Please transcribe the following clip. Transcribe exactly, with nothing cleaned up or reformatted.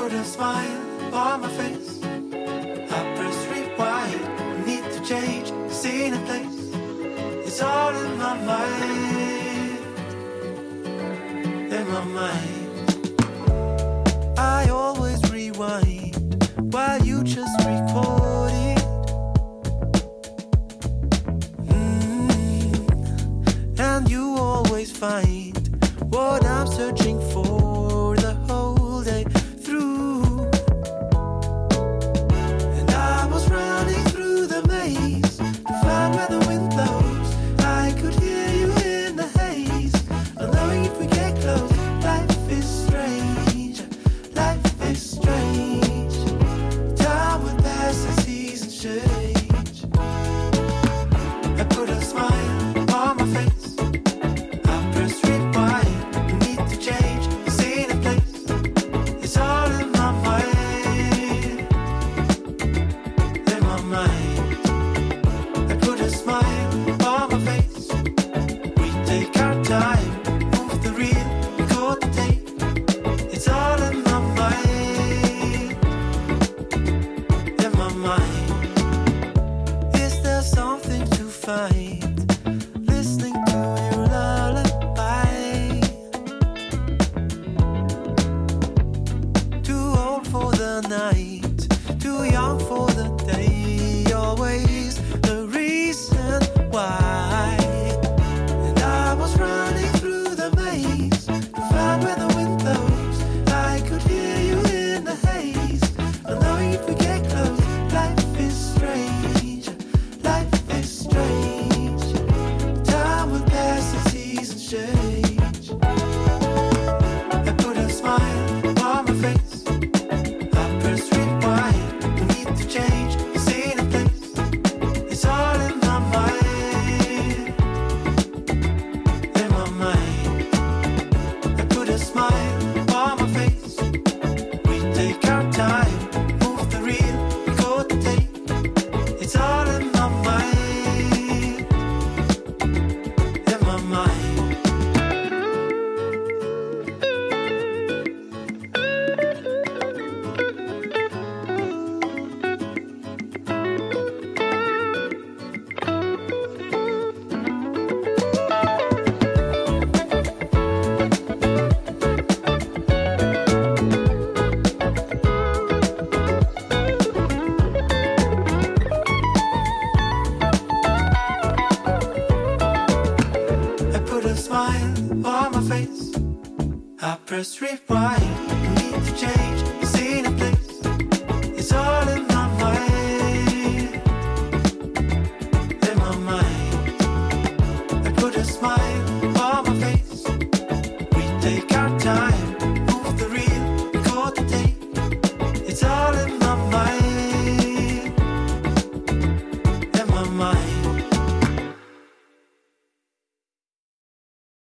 put a smile on my face. I press rewind, need to change the scene and place. It's all in my mind, in my mind. I always rewind while you just record it. Mm-hmm. And you always find what I'm searching for the whole day through. And I was running through the maze to find where the wind blows. I could hear you in the haze, unknowing if we get close. Life is strange, life is strange. Time will pass and seasons change. I put a smile on my face. I press rewind, need to change the scene and place. It's all in my mind, in my mind. I put a smile on my face. We take our time, move the reel, record the tape. It's all in my mind, in my mind. Is there something to find listening to your lullaby? Too old for the night, too young for the day. Always the reason why. And I was running through the maze to find where the wind blows. I could hear you in the haze, unknowing if we get close. Life is strange, life is strange. Time will pass and seasons change. I put a smile on my face. I press rewind, no need to change the scene and place. It's all in my mind, in my mind. I put a smile on my face. We take our time, move the reel, record the tape. It's all in my mind, in my mind. I put a smile on my face. I press rewind, no need to change the scene and place. It's all in my mind, in my mind. I put a smile on my face. We take our time,